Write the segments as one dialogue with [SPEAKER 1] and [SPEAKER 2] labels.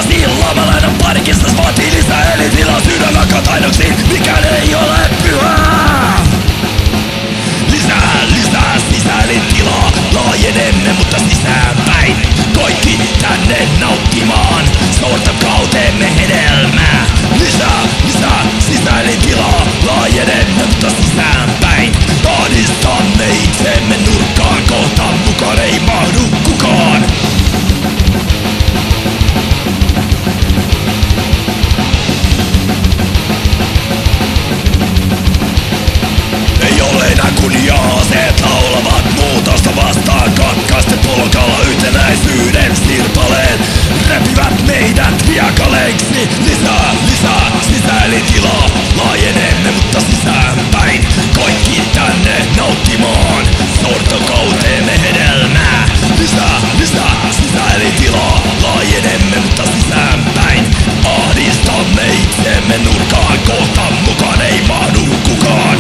[SPEAKER 1] Iltasiin lavalainen parikistas vaatii lisää elitilaa. Sydän alkaa tainoksiin, mikään ei ole pyhää. Lisää sisäelintilaa. Laajenemme mutta sisäänpäin. Kaikki tänne nauttimaan sortokauteemme hedelmää. Lisää sisäelintilaa. Laajenemme mutta sisäänpäin. Ahdistamme itsemme nurkkaan. Kohta mukaan ei mahdu kukaan. Ei ole enää kunnia-aseet laulavat muutosta vastaan. Katkaisten polkalla yhtenäisyyden sirpaleet repivät meidät hiekaleiksi. Lisää sisäelintilaa. Laajenemme mutta sisäänpäin. Kaikki tänne nauttimaan sortokauteemme hedelmää. Lisää sisäelintilaa. Laajenemme mutta sisäänpäin. Ahdistamme itsemme nurkaan. Kohta mukaan ei mahdu kukaan.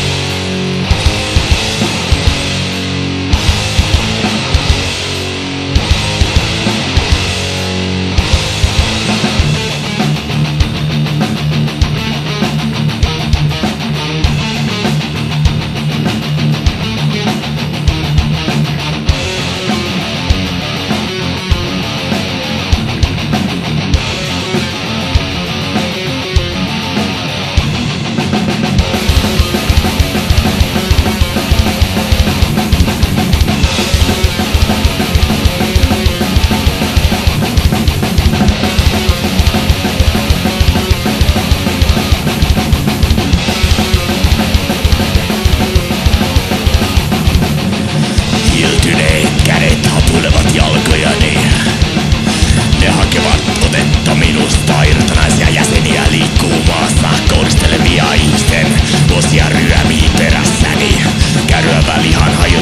[SPEAKER 1] Kädet hapuilevat jalkojani. Ne hakevat otetta minusta. Irtonaisia jäseniä liikkuu maassa. Kouristelevia ihmisten osia ryömii perässäni. Kärryävä lihan hajo